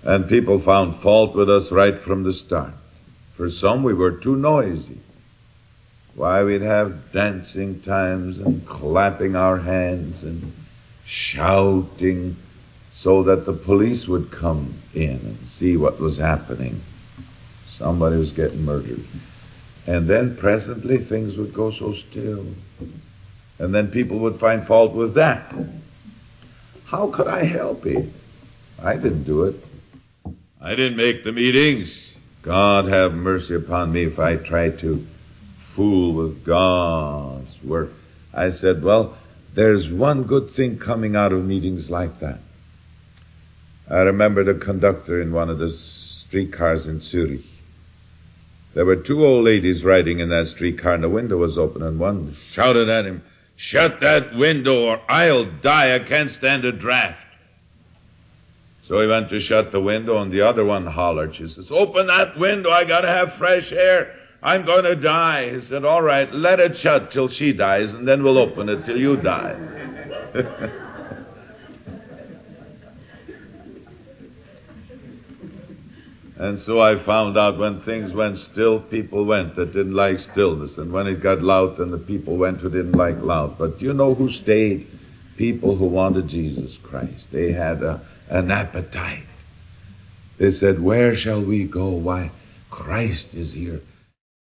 And people found fault with us right from the start. For some, we were too noisy. Why, we'd have dancing times and clapping our hands and shouting so that the police would come in and see what was happening. Somebody was getting murdered. And then presently things would go so still. And then people would find fault with that. How could I help it? I didn't do it. I didn't make the meetings. God have mercy upon me if I tried to fool with God's work. I said, well, there's one good thing coming out of meetings like that. I remember the conductor in one of the streetcars in Zurich. There were two old ladies riding in that streetcar, and the window was open, and one shouted at him, "Shut that window or I'll die. I can't stand a draft." So he went to shut the window, and the other one hollered. She says, "Open that window. I got to have fresh air. I'm going to die." He said, "All right, let it shut till she dies, and then we'll open it till you die." And so I found out when things went still, people went that didn't like stillness. And when it got loud, then the people went who didn't like loud. But you know who stayed? People who wanted Jesus Christ. They had an appetite. They said, "Where shall we go? Why, Christ is here.